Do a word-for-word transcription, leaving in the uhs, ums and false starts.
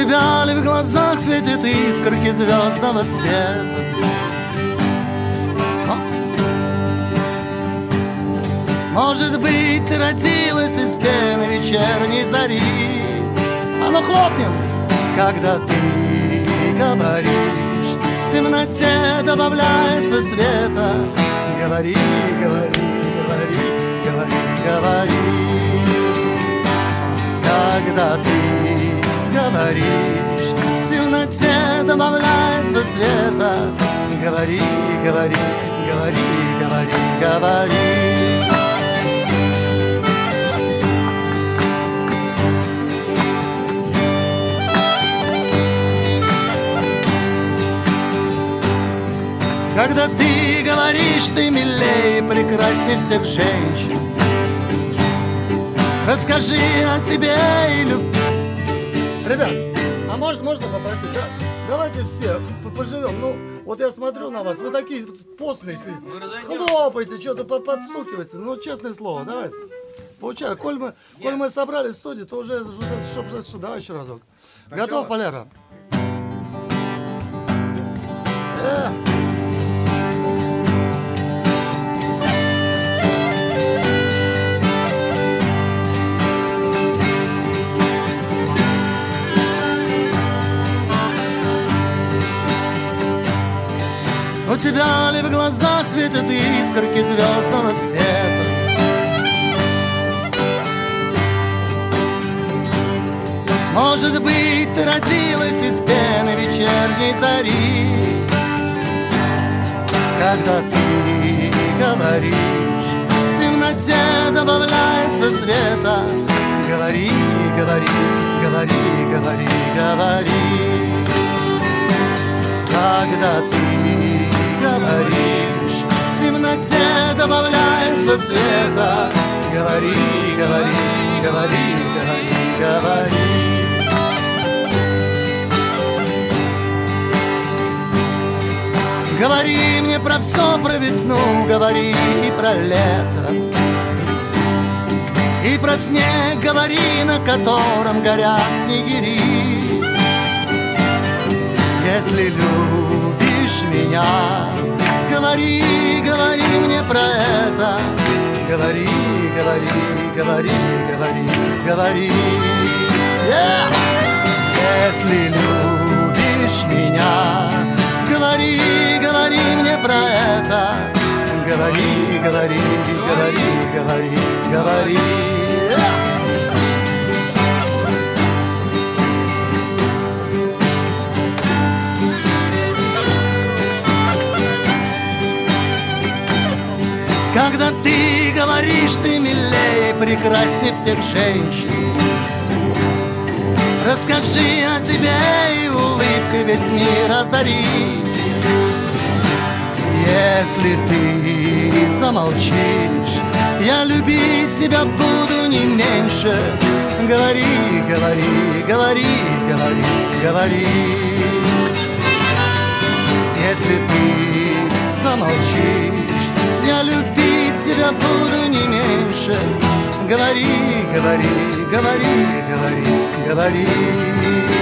тебя ли в глазах светит искорки звездного света? Может быть, ты родилась из пены вечерней зари. А ну хлопнем! Когда ты говоришь, в темноте добавляется света. Говори, говори, говори, говори, говори. Когда ты говоришь, в темноте добавляется света. Говори, говори, говори, говори, говори. Когда ты говоришь, ты милее, прекрасней всех женщин. Расскажи о себе и любви. Ребят, а может, можно попросить, да? Давайте все поживем. Ну, вот я смотрю на вас, вы такие постные, хлопаете, что-то подстукиваете. Ну, честное слово, давайте. Получается, коль мы, коль мы собрались в студии, то уже, чтобы, что, давай еще разок. Готов, Валера? Э. У тебя ли в глазах светят искорки звездного света? Может быть, ты родилась из пены вечерней зари. Когда ты говоришь, в темноте добавляется света. Говори, говори, говори, говори, говори. Когда ты говоришь, в темноте добавляется света. Говори, говори, говори, говори, говори. Говори мне про все, про весну, говори и про лето, и про снег говори, на котором горят снегири. Если любишь меня, говори, говори мне про это. Говори, говори, говори, говори, говори. Yeah! Если любишь меня, говори, говори мне про это. Говори, говори, говори, говори, говори. Yeah! Когда ты говоришь, ты милее, прекрасней всех женщин. Расскажи о себе и улыбкой весь мир озари. Если ты замолчишь, я любить тебя буду не меньше. Говори, говори, говори, говори, говори. Если ты замолчишь, я любить тебя буду не меньше. Говори, говори, говори, говори, говори.